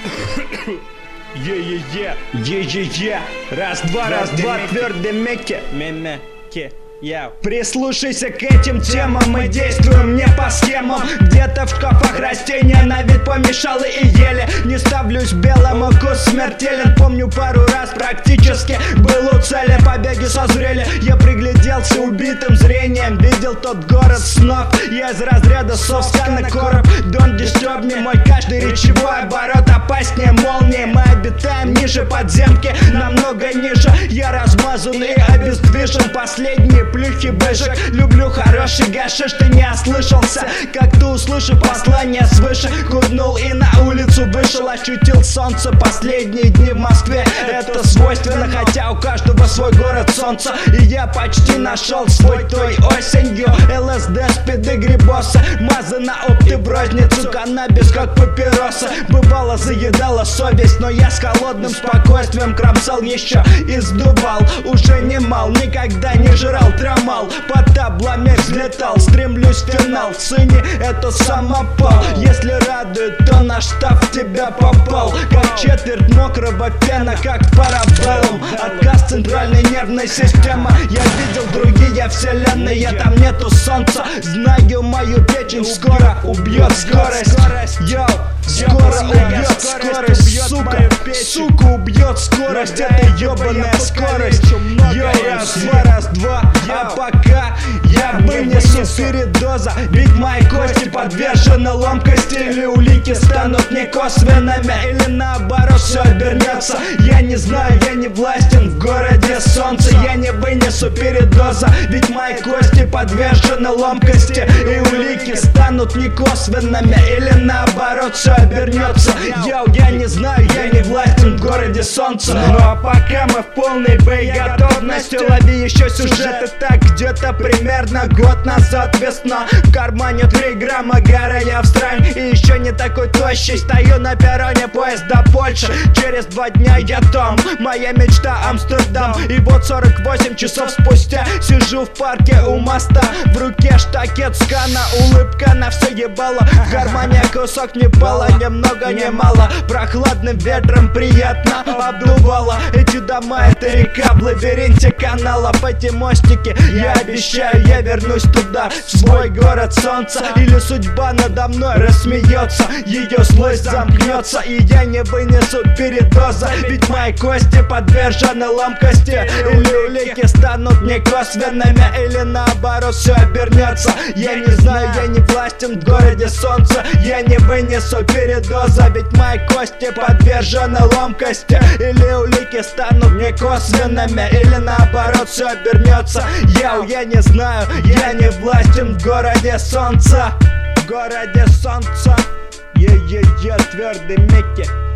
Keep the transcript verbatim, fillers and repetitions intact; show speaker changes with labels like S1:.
S1: Е-е-е, е-е-е, раз-два, раз-два, твердый Мекки, ме-ме-ке. Yeah. Прислушайся к этим темам, мы действуем не по схемам. Где-то в шкафах растения на вид помешалы и ели. Не ставлюсь белым, укус смертелен. Помню, пару раз практически был у цели. Побеги созрели, я пригляделся убитым зрением. Видел тот город снов, я из разряда совскана короб. Don't disturb me, мой каждый речевой оборот опаснее молнии. Мы обитаем ниже подземки, намного ниже. Я размазан и обездвижен, последние плюхи бэшек. Люблю хороший гашиш, ты не ослышался. Как ты услышав послание свыше, курнул и на улицу вышел. Ощутил солнце последние дни в Москве. Это свойственно, хотя у каждого свой город солнца. И я почти нашел свой той осенью. ЛСД, спиды, грибоса, мазы на опты в розницу, каннабис как папироса. Бывало заедала совесть, но я с холодным спокойствием кромсал еще и сдувал. Уже немал, никогда не жрал трамал, под таблами взлетал. Стремлюсь в финал, в сыне это самопал. Если радует, то на штаб в тебя попал. Как четверть мокрого фена, как парабеллум. Отказ центральной нервной системы. Я видел другие вселенные, там нету солнца. Знаю, мою печень скоро убьет скорость. Йоу, скоро убьет скорость, сука. Сука убьет скорость, это ебаная скорость. Йоу, раз, два, раз, два. А пока я вынесу передоза, ведь мои кости подвержены ломкости. Или улики станут некосвенными, или наоборот все обернется. Я не знаю, я не властен в городе солнца. Я не вынесу передоза, ведь мои кости подвержены ломкости. И улики станут некосвенными, или наоборот все обернется. Йоу, я не знаю, я не властен в городе солнца. Ну а пока мы в полной боеготовности, лови еще сюжеты. Так где-то примерно год назад весна. В кармане три грамма горя в стране. И еще не такой тощий, стою на перроне поезда Польши. Через два дня я там, моя мечта Амстердам. И вот сорок восемь часов спустя сижу в парке у моста. В руке штакет скана, улыбка на все ебало. В кармане кусок не пала, ни много ни мало. Прохладным ветром приятно обдувало. Эти дома, это река в лабиринте канала. По эти мостики я обещаю, я вернусь туда, в свой город солнца. Или судьба надо мной рассмеется, ее слой замкнется, и я не вынесу передоза, ведь мои кости подвержены ломкости. Или улики станут некосвенными, или наоборот все обернется. Я не знаю, я не властен в городе солнца. Я не вынесу передоза, ведь мои кости подвержены ломкости. Или улики станут некосвенными, или наоборот все обернется. Яу, я не знаю, я не властен в городе солнца. В городе солнца. Е-е-е, твердый Мекки.